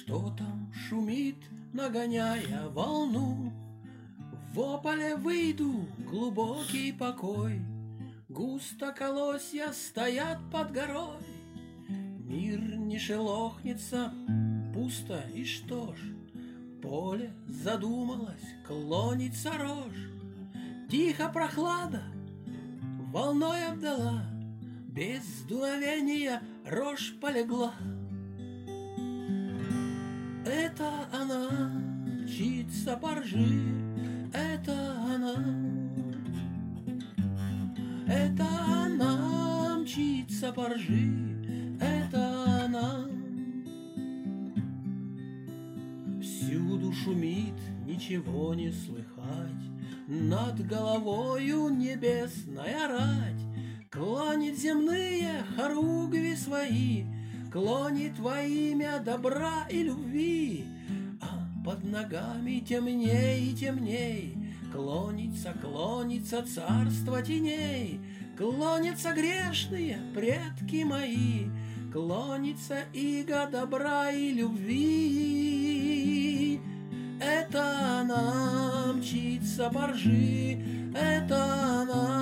Что там шумит, нагоняя волну? В ополе выйду, глубокий покой. Густо колосья стоят под горой. Мир не шелохнется, пусто и что ж? Поле задумалось, клонится рожь. Тихо прохлада волной обдала, без дуновения рожь полегла. Это она мчится по ржи, это она. Это она мчится по ржи, это она. Всюду шумит, ничего не слыхать, над головою небесная рать клонит земные хоругви свои, клонит во имя добра и любви, а под ногами темней и темней клонится, клонится царство теней, клонятся грешные предки мои, клонится иго добра и любви. Это она мчится по ржи, это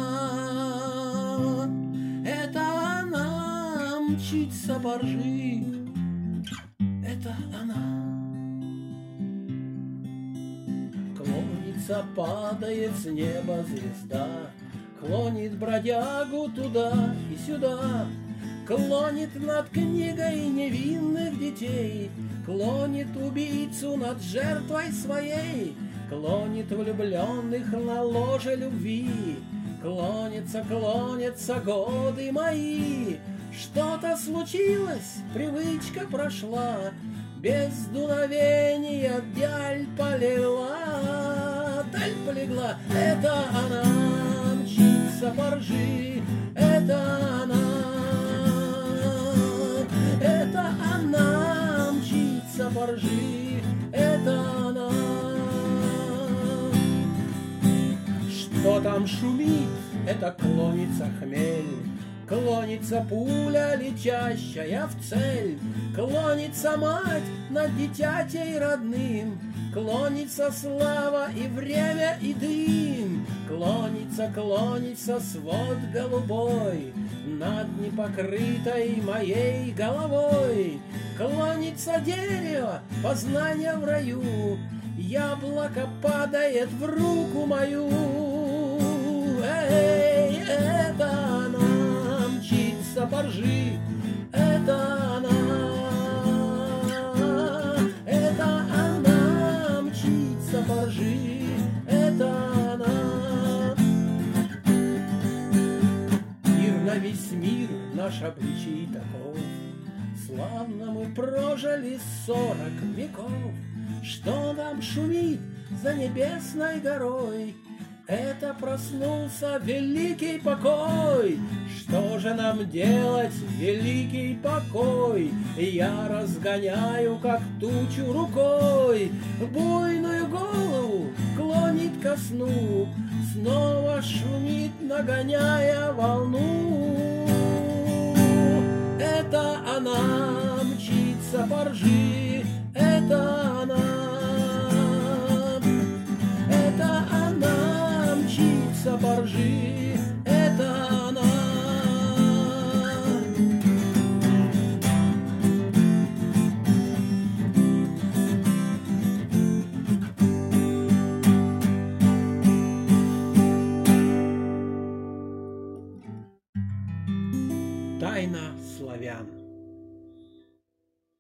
она мчится по ржи, это она. Клонится, падает с неба звезда, клонит бродягу туда и сюда, клонит над книгой невинных детей, клонит убийцу над жертвой своей, клонит влюбленных на ложе любви. Клонятся, клонятся годы мои, что-то случилось, привычка прошла, без дуновения даль полегла, даль полегла. Это она мчится по ржи, это она мчится по ржи, это она. Что там шумит, это клонится хмель, клонится пуля, летящая в цель, клонится мать над дитятей родным, клонится слава и время и дым, клонится, клонится свод голубой над непокрытой моей головой, клонится дерево познания в раю, яблоко падает в руку мою. Эй, это она мчится по ржи, это она мчится по ржи, это она. Мир на весь мир, наш обычай таков, славно мы прожили 40 веков. Что нам шумит за небесной горой? Это проснулся великий покой. Что же нам делать, великий покой? Я разгоняю, как тучу рукой, буйную голову клонит ко сну, снова шумит, нагоняя волну. Это она мчится по ржи, это она мчится по ржи, это она. Тайна славян.